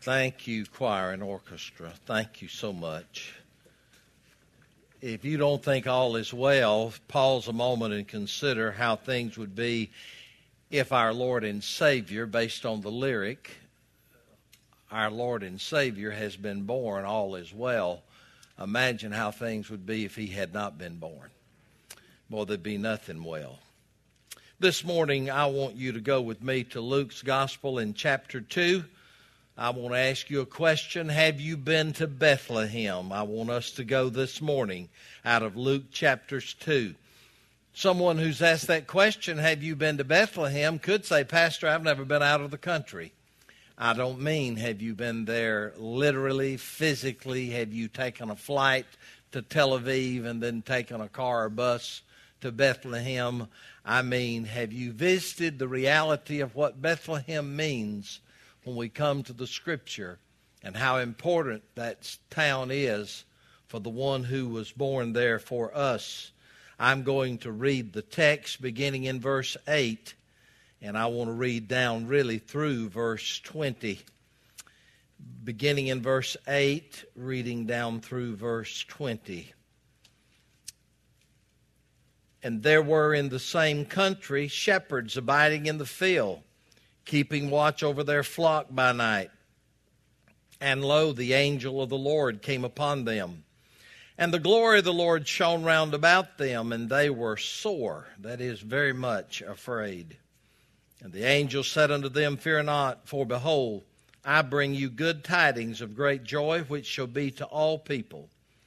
Thank you, choir and orchestra. Thank you so much. If you don't think all is well, pause a moment and consider how things would be if our Lord and Savior, based on the lyric, our Lord and Savior has been born, all is well. Imagine how things would be if he had not been born. Boy, there'd be nothing well. This morning, I want you to go with me to Luke's Gospel in chapter 2. I want to ask you a question. Have you been to Bethlehem? I want us to go this morning out of Luke chapters 2. Someone who's asked that question, have you been to Bethlehem, could say, Pastor, I've never been out of the country. I don't mean have you been there literally, physically. Have you taken a flight to Tel Aviv and then taken a car or bus to Bethlehem? I mean, have you visited the reality of what Bethlehem means when we come to the Scripture and how important that town is for the one who was born there for us? I'm going to read the text beginning in verse 8, and I want to read down really through verse 20. Beginning in verse 8, reading down through verse 20. And there were in the same country shepherds abiding in the field, keeping watch over their flock by night. And lo, the angel of the Lord came upon them. And the glory of the Lord shone round about them, and they were sore, that is, very much afraid. And the angel said unto them, Fear not, for behold, I bring you good tidings of great joy, which shall be to all people.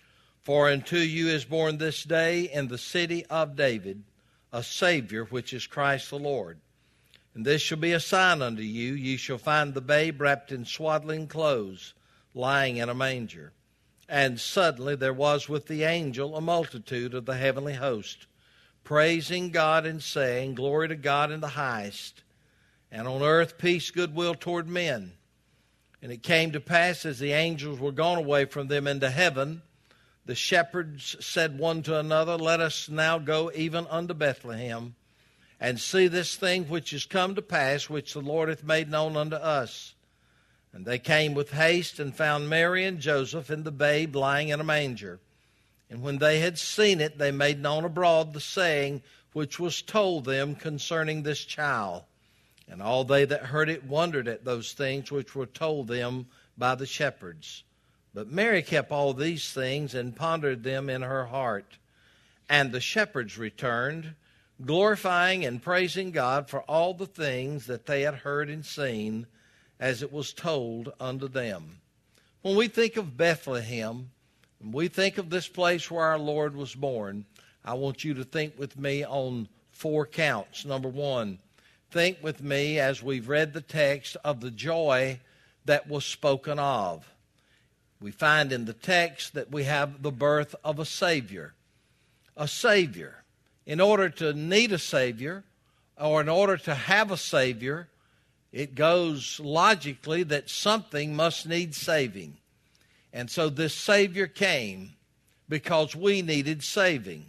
For unto you is born this day in the city of David a Savior, which is Christ the Lord. And this shall be a sign unto you. Ye shall find the babe wrapped in swaddling clothes, lying in a manger. And suddenly there was with the angel a multitude of the heavenly host, praising God and saying, Glory to God in the highest, and on earth peace, goodwill toward men. And it came to pass, as the angels were gone away from them into heaven, the shepherds said one to another, Let us now go even unto Bethlehem, and see this thing which is come to pass, which the Lord hath made known unto us. And they came with haste and found Mary and Joseph and the babe lying in a manger. And when they had seen it, they made known abroad the saying which was told them concerning this child. And all they that heard it wondered at those things which were told them by the shepherds. But Mary kept all these things and pondered them in her heart. And the shepherds returned, glorifying and praising God for all the things that they had heard and seen, as it was told unto them. When we think of Bethlehem, when we think of this place where our Lord was born, I want you to think with me on 4 counts. Number 1, think with me as we've read the text of the joy that was spoken of. We find in the text that we have the birth of a Savior. A Savior. In order to need a Savior, or in order to have a Savior, it goes logically that something must need saving. And so this Savior came because we needed saving.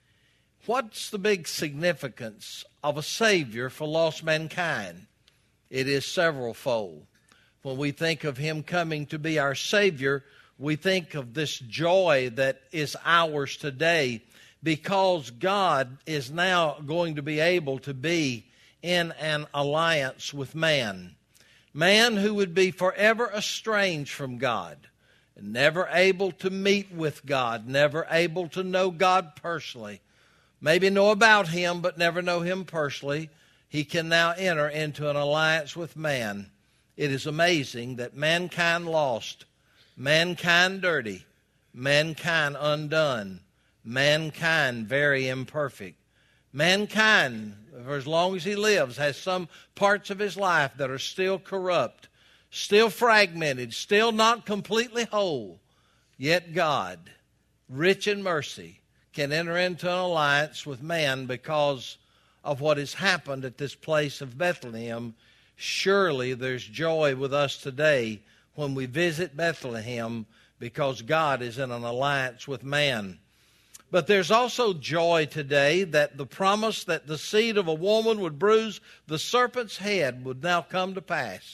What's the big significance of a Savior for lost mankind? It is severalfold. When we think of him coming to be our Savior, we think of this joy that is ours today because God is now going to be able to be in an alliance with man. Man who would be forever estranged from God, never able to meet with God, never able to know God personally. Maybe know about him, but never know him personally. He can now enter into an alliance with man. It is amazing that mankind lost, mankind dirty, mankind undone, mankind very imperfect. Mankind, for as long as he lives, has some parts of his life that are still corrupt, still fragmented, still not completely whole. Yet God, rich in mercy, can enter into an alliance with man because of what has happened at this place of Bethlehem. Surely there's joy with us today when we visit Bethlehem because God is in an alliance with man. But there's also joy today that the promise that the seed of a woman would bruise the serpent's head would now come to pass.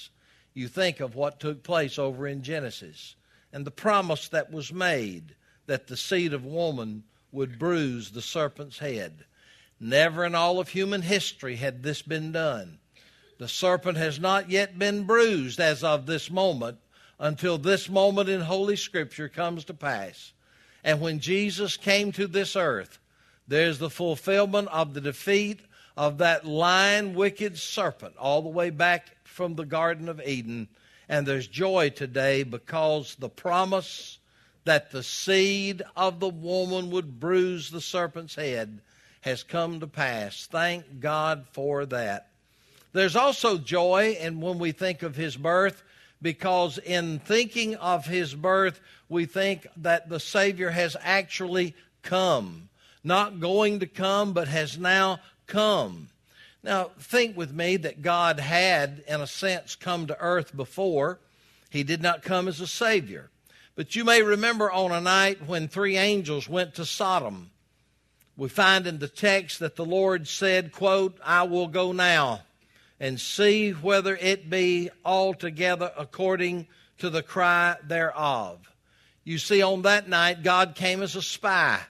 You think of what took place over in Genesis and the promise that was made that the seed of woman would bruise the serpent's head. Never in all of human history had this been done. The serpent has not yet been bruised as of this moment until this moment in Holy Scripture comes to pass. And when Jesus came to this earth, there's the fulfillment of the defeat of that lying, wicked serpent all the way back from the Garden of Eden. And there's joy today because the promise that the seed of the woman would bruise the serpent's head has come to pass. Thank God for that. There's also joy and when we think of his birth, because in thinking of his birth, we think that the Savior has actually come. Not going to come, but has now come. Now, think with me that God had, in a sense, come to earth before. He did not come as a Savior. But you may remember on a night when 3 angels went to Sodom. We find in the text that the Lord said, quote, I will go now and see whether it be altogether according to the cry thereof. You see, on that night, God came as a spy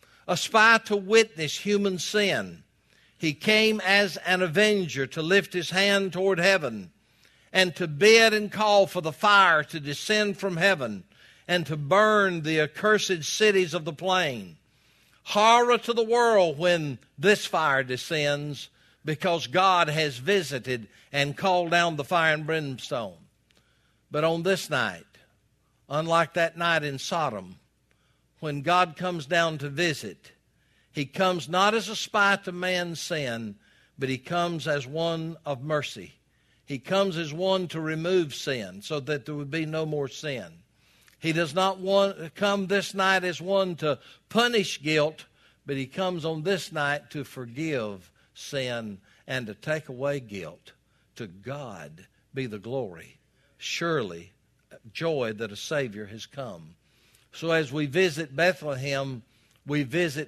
to witness human sin. He came as an avenger to lift his hand toward heaven and to bid and call for the fire to descend from heaven and to burn the accursed cities of the plain. Horror to the world when this fire descends, because God has visited and called down the fire and brimstone. But on this night, unlike that night in Sodom, when God comes down to visit, he comes not as a spy to man's sin, but he comes as one of mercy. He comes as one to remove sin so that there would be no more sin. He does not come this night as one to punish guilt, but he comes on this night to forgive sin and to take away guilt. To God be the glory. Surely, joy that a Savior has come. So as we visit Bethlehem in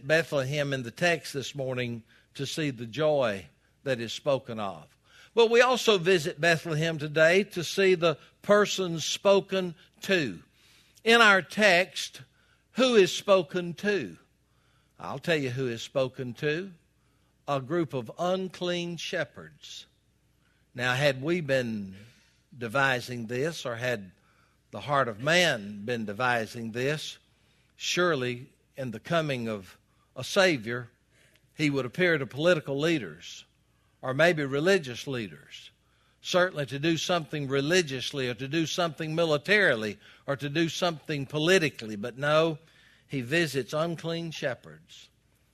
the text this morning to see the joy that is spoken of. But we also visit Bethlehem today to see the persons spoken to. In our text, who is spoken to? I'll tell you who is spoken to. A group of unclean shepherds. Now, had we been devising this, or had the heart of man been devising this, surely in the coming of a Savior, he would appear to political leaders, or maybe religious leaders, certainly to do something religiously, or to do something militarily, or to do something politically. But no, he visits unclean shepherds.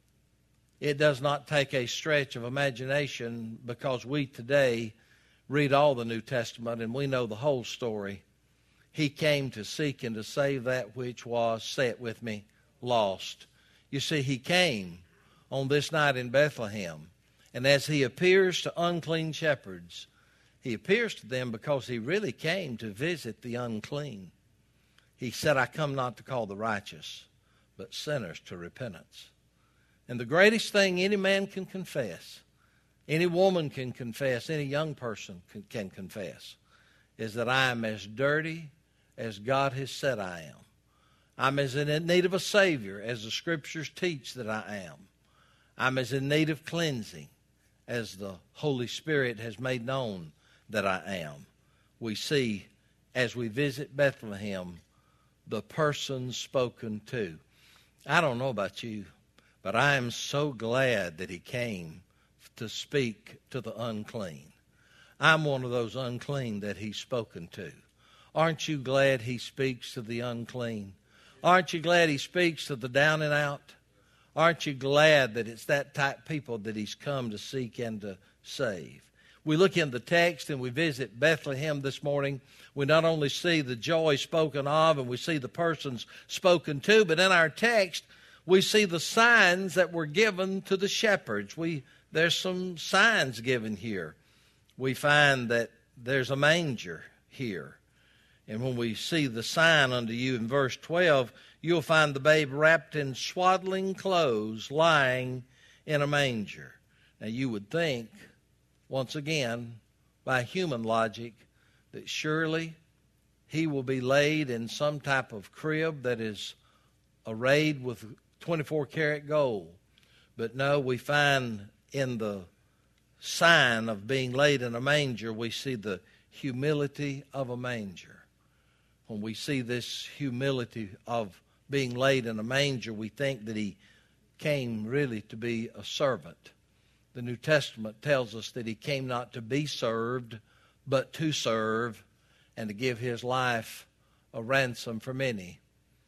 It does not take a stretch of imagination, because we today read all the New Testament and we know the whole story. He came to seek and to save that which was, say it with me, lost. You see, he came on this night in Bethlehem, and as he appears to unclean shepherds, he appears to them because he really came to visit the unclean. He said, I come not to call the righteous, but sinners to repentance. And the greatest thing any man can confess, any woman can confess, any young person can confess, is that I am as dirty as God has said I am. I'm as in need of a Savior as the Scriptures teach that I am. I'm as in need of cleansing as the Holy Spirit has made known that I am. We see, as we visit Bethlehem, the person spoken to. I don't know about you, but I am so glad that he came to speak to the unclean. I'm one of those unclean that he's spoken to. Aren't you glad he speaks to the unclean? Aren't you glad he speaks to the down and out? Aren't you glad that it's that type of people that he's come to seek and to save? We look in the text and we visit Bethlehem this morning. We not only see the joy spoken of and we see the persons spoken to, but in our text we see the signs that were given to the shepherds. There's some signs given here. We find that there's a manger here. And when we see the sign unto you in verse 12, you'll find the babe wrapped in swaddling clothes lying in a manger. Now you would think, once again, by human logic, that surely he will be laid in some type of crib that is arrayed with 24-karat gold. But no, we find in the sign of being laid in a manger, we see the humility of a manger. When we see this humility of being laid in a manger, we think that he came really to be a servant. The New Testament tells us that he came not to be served, but to serve and to give his life a ransom for many.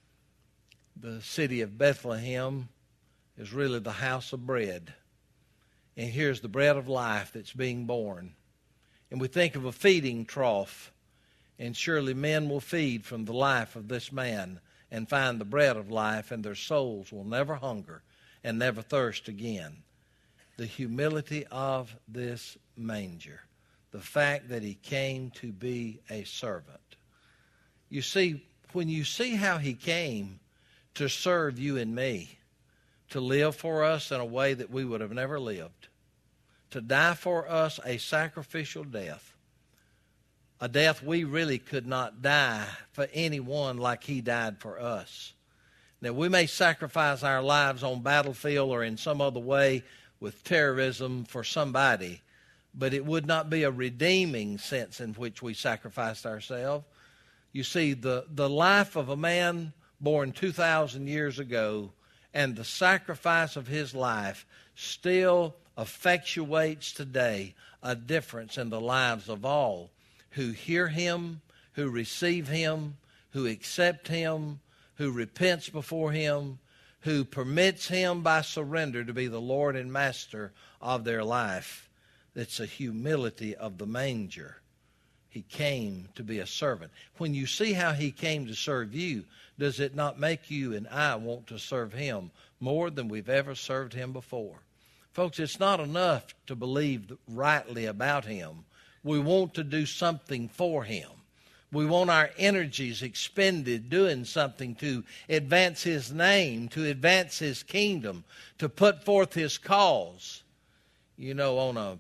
The city of Bethlehem is really the house of bread. And here's the bread of life that's being born. And we think of a feeding trough, and surely men will feed from the life of this man and find the bread of life, and their souls will never hunger and never thirst again. The humility of this manger, the fact that he came to be a servant. You see, when you see how he came to serve you and me, to live for us in a way that we would have never lived, to die for us a sacrificial death, a death we really could not die for anyone like he died for us. Now, we may sacrifice our lives on battlefield or in some other way with terrorism for somebody, but it would not be a redeeming sense in which we sacrificed ourselves. You see, the life of a man born 2,000 years ago and the sacrifice of his life still effectuates today a difference in the lives of all who hear him, who receive him, who accept him, who repents before him, who permits him by surrender to be the Lord and Master of their life. It's a humility of the manger. He came to be a servant. When you see how he came to serve you, does it not make you and I want to serve him more than we've ever served him before? Folks, it's not enough to believe rightly about him. We want to do something for him. We want our energies expended doing something to advance his name, to advance his kingdom, to put forth his cause. You know, on a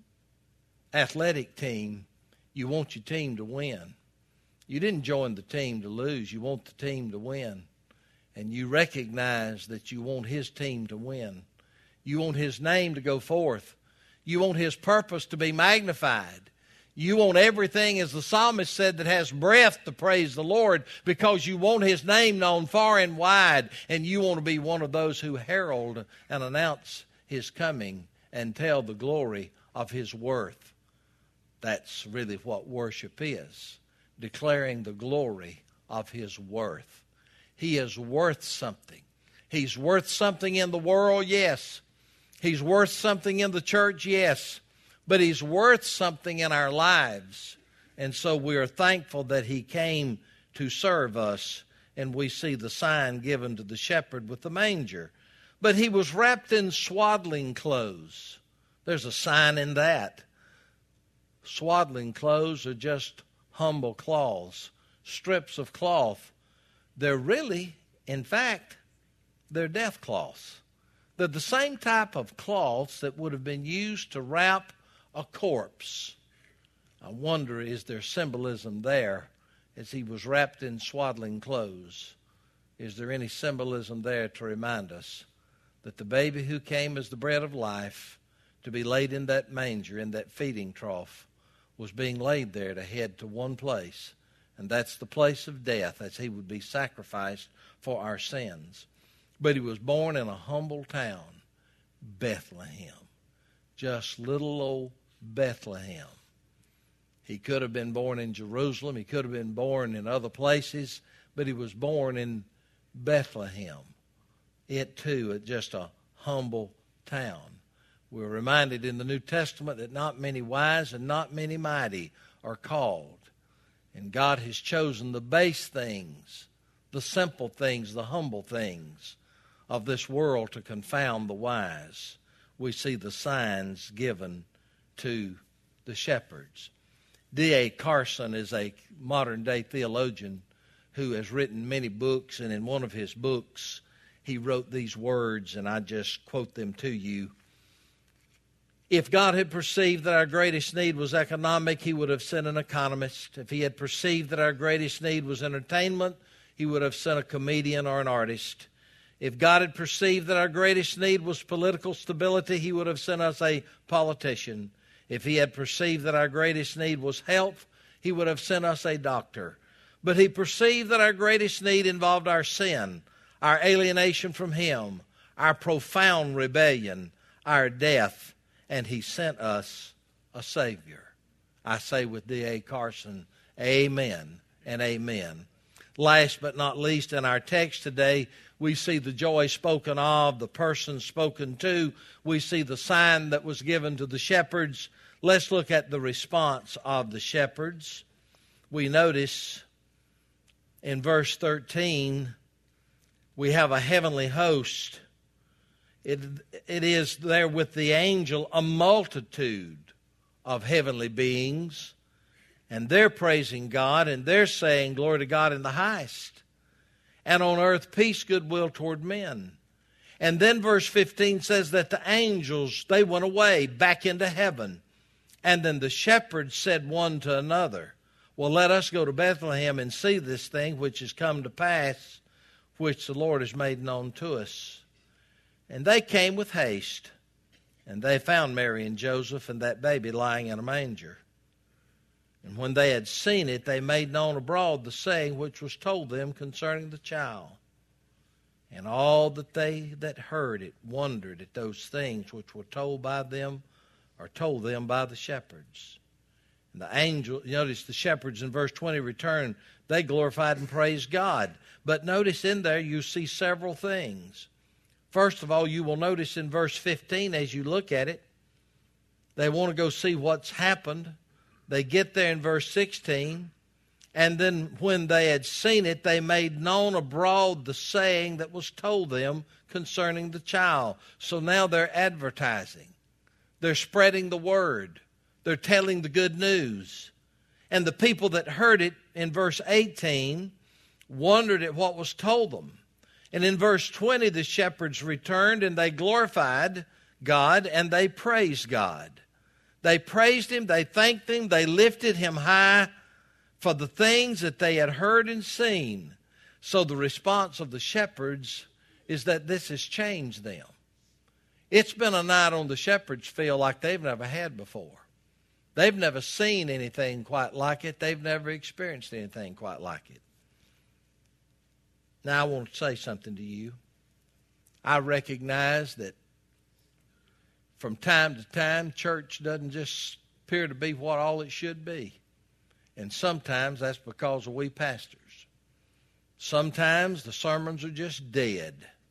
athletic team, you want your team to win. You didn't join the team to lose. You want the team to win. And you recognize that you want his team to win. You want his name to go forth. You want his purpose to be magnified. You want everything, as the psalmist said, that has breath to praise the Lord, because you want his name known far and wide, and you want to be one of those who herald and announce his coming and tell the glory of his worth. That's really what worship is, declaring the glory of his worth. He is worth something. He's worth something in the world, yes. He's worth something in the church, yes. But he's worth something in our lives. And so we are thankful that he came to serve us. And we see the sign given to the shepherd with the manger. But he was wrapped in swaddling clothes. There's a sign in that. Swaddling clothes are just humble cloths, strips of cloth. They're really, in fact, they're death cloths. They're the same type of cloths that would have been used to wrap a corpse. I wonder, is there symbolism there as he was wrapped in swaddling clothes? Is there any symbolism there to remind us that the baby who came as the bread of life to be laid in that manger, in that feeding trough, was being laid there to head to one place, and that's the place of death, as he would be sacrificed for our sins. But he was born in a humble town, Bethlehem. Just little old Bethlehem. He could have been born in Jerusalem. He could have been born in other places, but he was born in Bethlehem. It too is just a humble town. We're reminded in the New Testament that not many wise and not many mighty are called. And God has chosen the base things, the simple things, the humble things of this world to confound the wise. We see the signs given to the shepherds. D.A. Carson is a modern-day theologian who has written many books, and in one of his books he wrote these words, and I just quote them to you. If God had perceived that our greatest need was economic, He would have sent an economist. If He had perceived that our greatest need was entertainment, He would have sent a comedian or an artist. If God had perceived that our greatest need was political stability, He would have sent us a politician. If He had perceived that our greatest need was health, He would have sent us a doctor. But He perceived that our greatest need involved our sin, our alienation from Him, our profound rebellion, our death, and He sent us a Savior. I say with D.A. Carson, amen and amen. Last but not least, in our text today, we see the joy spoken of, the person spoken to. We see the sign that was given to the shepherds. Let's look at the response of the shepherds. We notice in verse 13, we have a heavenly host. It is there with the angel a multitude of heavenly beings, and they're praising God, and they're saying, glory to God in the highest, and on earth peace, goodwill toward men. And then verse 15 says that the angels, they went away back into heaven, and then the shepherds said one to another, well, let us go to Bethlehem and see this thing which has come to pass, which the Lord has made known to us. And they came with haste, and they found Mary and Joseph and that baby lying in a manger. And when they had seen it, they made known abroad the saying which was told them concerning the child. And all that they that heard it wondered at those things which were told by them, or told them by the shepherds. And the angel, notice the shepherds in verse 20 returned. They glorified and praised God. But notice in there you see several things. First of all, you will notice in verse 15 as you look at it, they want to go see what's happened. They get there in verse 16, and then when they had seen it, they made known abroad the saying that was told them concerning the child. So now they're advertising. They're spreading the word. They're telling the good news. And the people that heard it in verse 18 wondered at what was told them. And in verse 20, the shepherds returned and they glorified God and they praised God. They praised Him, they thanked Him, they lifted Him high for the things that they had heard and seen. So the response of the shepherds is that this has changed them. It's been a night on the shepherds' field like they've never had before. They've never seen anything quite like it. They've never experienced anything quite like it. Now, I want to say something to you. I recognize that from time to time, church doesn't just appear to be what all it should be. And sometimes that's because of we pastors. Sometimes the sermons are just dead.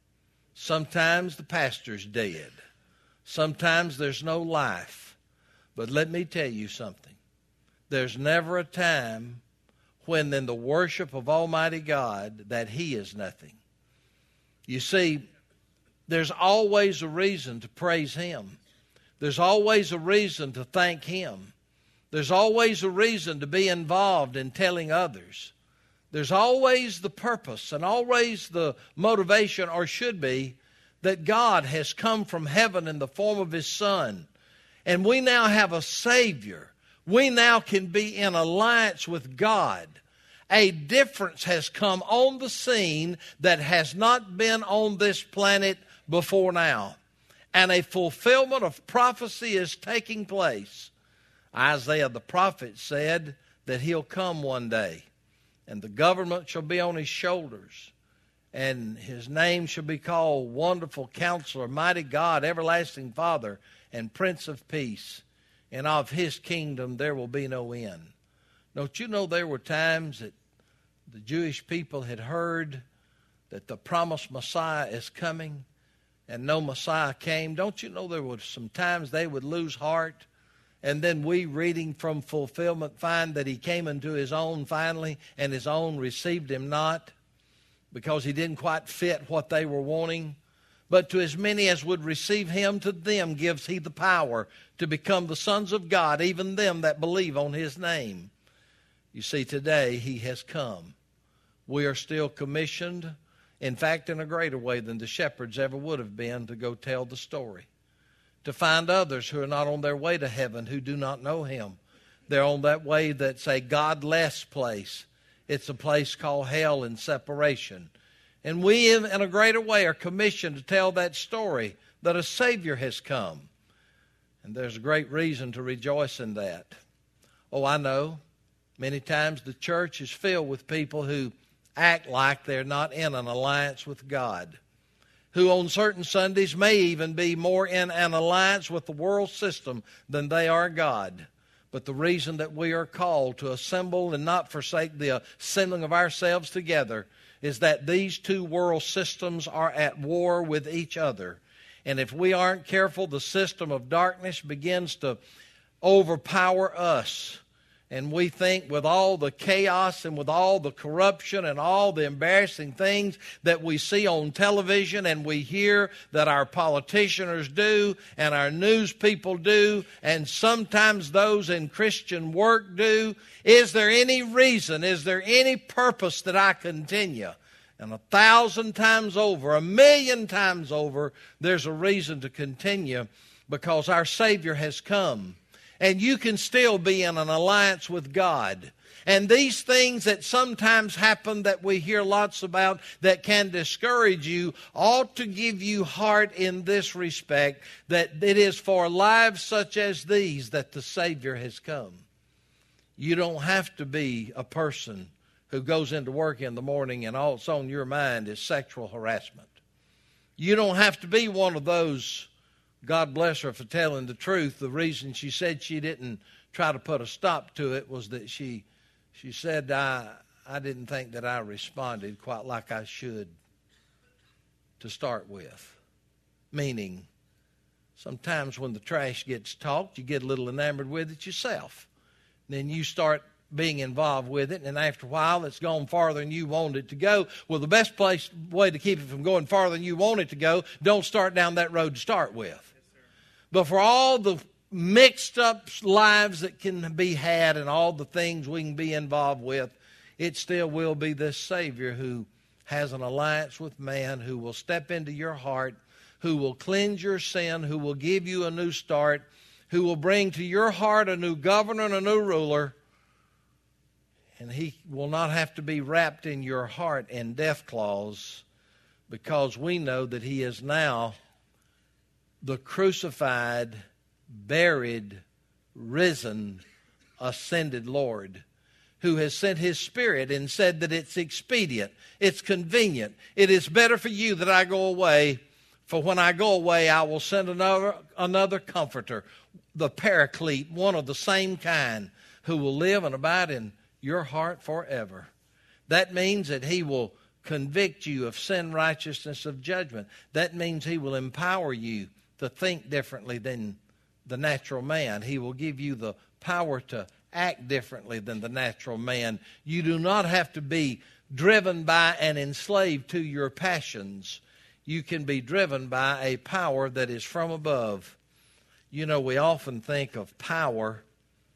Sometimes the pastor's dead. Sometimes there's no life. But let me tell you something. There's never a time when in the worship of Almighty God that He is nothing. You see, there's always a reason to praise Him. There's always a reason to thank Him. There's always a reason to be involved in telling others. There's always the purpose and always the motivation, or should be, that God has come from heaven in the form of His Son. And we now have a Savior. We now can be in alliance with God. A difference has come on the scene that has not been on this planet before now. And a fulfillment of prophecy is taking place. Isaiah the prophet said that He'll come one day, and the government shall be on His shoulders, and His name shall be called Wonderful Counselor, Mighty God, Everlasting Father, and Prince of Peace. And of His kingdom there will be no end. Don't you know there were times that the Jewish people had heard that the promised Messiah is coming, and no Messiah came? Don't you know there were some times they would lose heart? And then we, reading from fulfillment, find that He came unto His own finally, and His own received Him not, because He didn't quite fit what they were wanting. But to as many as would receive Him, to them gives He the power to become the sons of God, even them that believe on His name. You see, today He has come. We are still commissioned, in fact, in a greater way than the shepherds ever would have been, to go tell the story. to find others who are not on their way to heaven, who do not know Him. They're on that way that's a godless place. It's a place called hell and separation. And we, in a greater way, are commissioned to tell that story that a Savior has come. And there's a great reason to rejoice in that. Oh, I know. Many times the church is filled with people who act like they're not in an alliance with God, who on certain Sundays may even be more in an alliance with the world system than they are God. But the reason that we are called to assemble and not forsake the assembling of ourselves together is that these two world systems are at war with each other. And if we aren't careful, the system of darkness begins to overpower us. And we think with all the chaos and with all the corruption and all the embarrassing things that we see on television and we hear that our politicians do and our news people do and sometimes those in Christian work do, is there any reason, is there any purpose that I continue? And 1,000 times over, 1,000,000 times over, there's a reason to continue because our Savior has come. And you can still be in an alliance with God. And these things that sometimes happen that we hear lots about that can discourage you ought to give you heart in this respect, that it is for lives such as these that the Savior has come. You don't have to be a person who goes into work in the morning and all that's on your mind is sexual harassment. You don't have to be one of those. God bless her for telling the truth. The reason she said she didn't try to put a stop to it was that she said, I didn't think that I responded quite like I should to start with. Meaning, sometimes when the trash gets talked, you get a little enamored with it yourself. Then you start being involved with it, and after a while it's gone farther than you wanted it to go. Well, the best way to keep it from going farther than you want it to go, don't start down that road to start with. But for all the mixed up lives that can be had and all the things we can be involved with, it still will be this Savior who has an alliance with man, who will step into your heart, who will cleanse your sin, who will give you a new start, who will bring to your heart a new governor and a new ruler. And He will not have to be wrapped in your heart in death claws, because we know that He is now the crucified, buried, risen, ascended Lord, who has sent His Spirit and said that it's expedient, it's convenient, it is better for you that I go away, for when I go away I will send another comforter, the Paraclete, one of the same kind, who will live and abide in your heart forever. That means that He will convict you of sin, righteousness, of judgment. That means He will empower you to think differently than the natural man. He will give you the power to act differently than the natural man. You do not have to be driven by and enslaved to your passions. You can be driven by a power that is from above. You know, we often think of power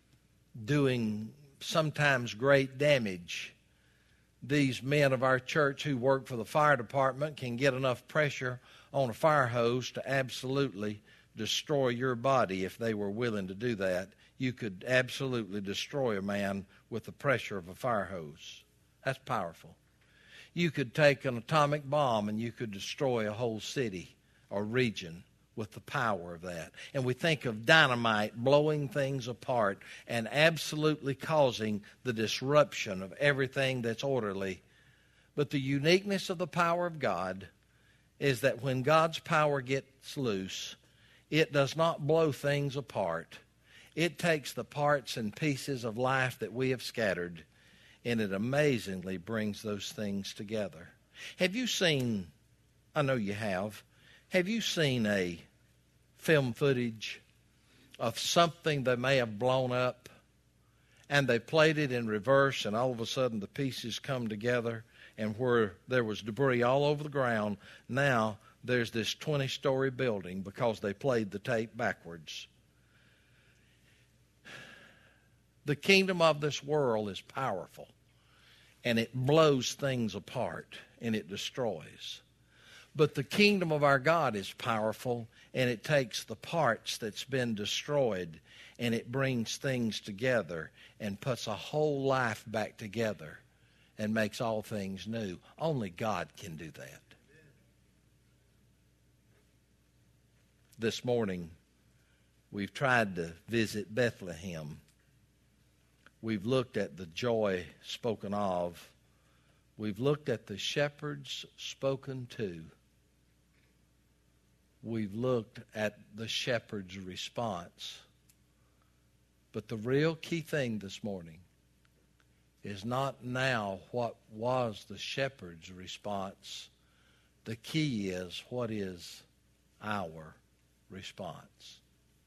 doing sometimes great damage. These men of our church who work for the fire department can get enough pressure on a fire hose to absolutely destroy your body. If they were willing to do that, you could absolutely destroy a man with the pressure of a fire hose. That's powerful. You could take an atomic bomb and you could destroy a whole city or region with the power of that. And we think of dynamite blowing things apart and absolutely causing the disruption of everything that's orderly. But the uniqueness of the power of God is that when God's power gets loose, it does not blow things apart. It takes the parts and pieces of life that we have scattered, and it amazingly brings those things together. Have you seen, I know you have you seen a film footage of something they may have blown up, and they played it in reverse, and all of a sudden the pieces come together, and where there was debris all over the ground, now there's this 20-story building because they played the tape backwards. The kingdom of this world is powerful, and it blows things apart, and it destroys. But the kingdom of our God is powerful, and it takes the parts that's been destroyed, and it brings things together and puts a whole life back together and makes all things new. Only God can do that. This morning, we've tried to visit Bethlehem. We've looked at the joy spoken of. We've looked at the shepherds spoken to. We've looked at the shepherd's response. But the real key thing this morning is not now what was the shepherd's response. The key is what is our response.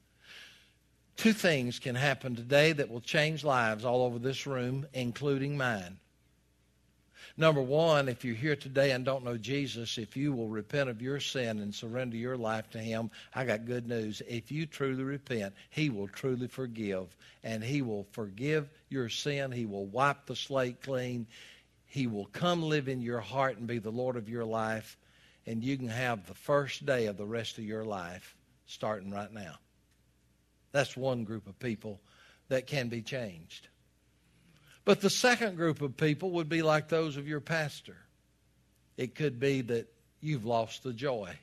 Two things can happen today that will change lives all over this room, including mine. Number one, if you're here today and don't know Jesus, if you will repent of your sin and surrender your life to Him, I got good news. If you truly repent, He will truly forgive. And He will forgive your sin. He will wipe the slate clean. He will come live in your heart and be the Lord of your life. And you can have the first day of the rest of your life starting right now. That's one group of people that can be changed. But the second group of people would be like those of your pastor. It could be that you've lost the joy.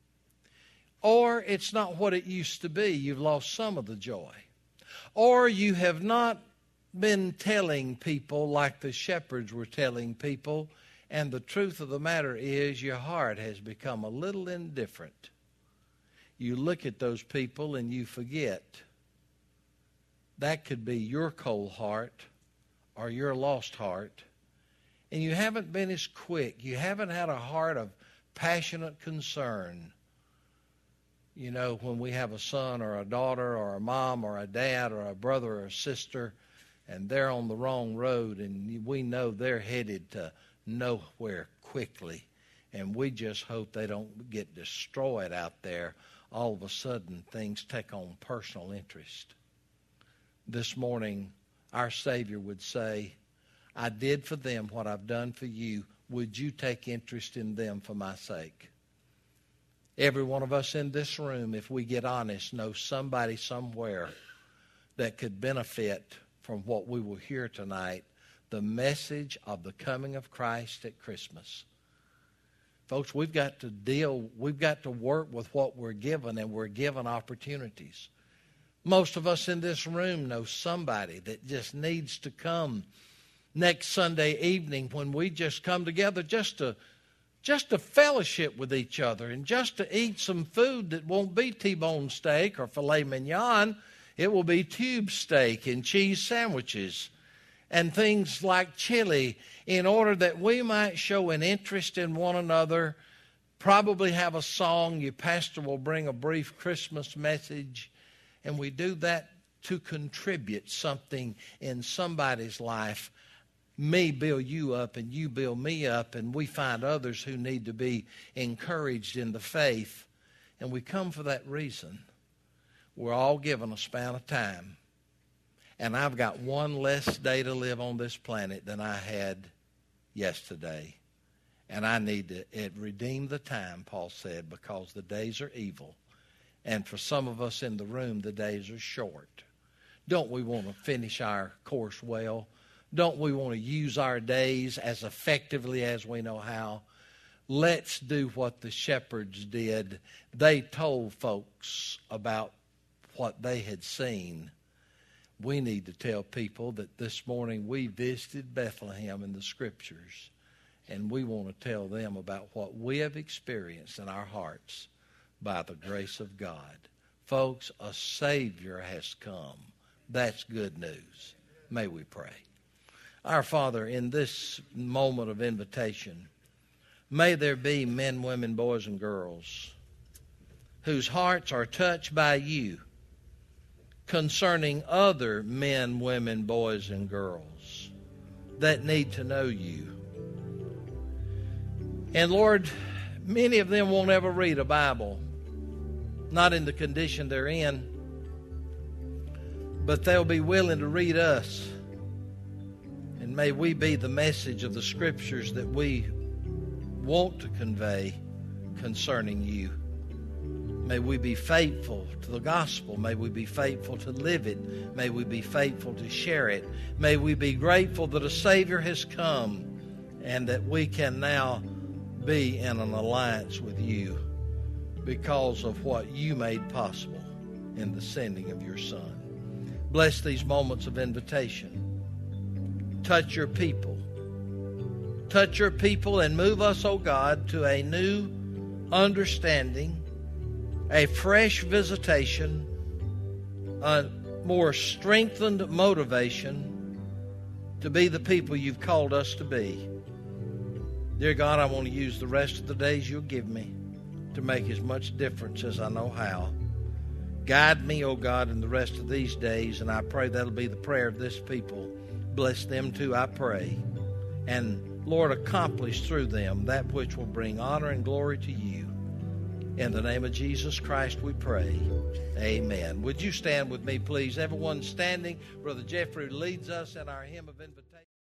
Or it's not what it used to be. You've lost some of the joy. Or you have not been telling people like the shepherds were telling people. And the truth of the matter is your heart has become a little indifferent. You look at those people and you forget. That could be your cold heart or your lost heart. And you haven't been as quick. You haven't had a heart of passionate concern. You know, when we have a son or a daughter or a mom or a dad or a brother or a sister and they're on the wrong road and we know they're headed to nowhere quickly and we just hope they don't get destroyed out there, all of a sudden things take on personal interest. This morning, our Savior would say, I did for them what I've done for you. Would you take interest in them for my sake? Every one of us in this room, if we get honest, knows somebody somewhere that could benefit from what we will hear tonight, the message of the coming of Christ at Christmas. Folks, we've got to work with what we're given, and we're given opportunities. Most of us in this room know somebody that just needs to come next Sunday evening when we just come together just to fellowship with each other and just to eat some food that won't be T-bone steak or filet mignon. It will be tube steak and cheese sandwiches and things like chili, in order that we might show an interest in one another, probably have a song. Your pastor will bring a brief Christmas message. And we do that to contribute something in somebody's life. Me build you up and you build me up, and we find others who need to be encouraged in the faith. And we come for that reason. We're all given a span of time. And I've got one less day to live on this planet than I had yesterday. And I need to redeem the time, Paul said, because the days are evil. And for some of us in the room, the days are short. Don't we want to finish our course well? Don't we want to use our days as effectively as we know how? Let's do what the shepherds did. They told folks about what they had seen. We need to tell people that this morning we visited Bethlehem in the Scriptures, and we want to tell them about what we have experienced in our hearts by the grace of God. Folks, a Savior has come. That's good news. May we pray. Our Father, in this moment of invitation, may there be men, women, boys, and girls whose hearts are touched by you concerning other men, women, boys, and girls that need to know you. And Lord, many of them won't ever read a Bible, not in the condition they're in, but they'll be willing to read us. And may we be the message of the Scriptures that we want to convey concerning you. May we be faithful to the gospel. May we be faithful to live it. May we be faithful to share it. May we be grateful that a Savior has come and that we can now be in an alliance with you because of what you made possible in the sending of your Son. Bless these moments of invitation. Touch your people. Touch your people and move us, O God, to a new understanding, a fresh visitation, a more strengthened motivation to be the people you've called us to be. Dear God, I want to use the rest of the days you'll give me to make as much difference as I know how. Guide me, O God, in the rest of these days, and I pray that'll be the prayer of this people. Bless them too, I pray. And Lord, accomplish through them that which will bring honor and glory to you. In the name of Jesus Christ we pray. Amen. Would you stand with me, please? Everyone standing. Brother Jeffrey leads us in our hymn of invitation.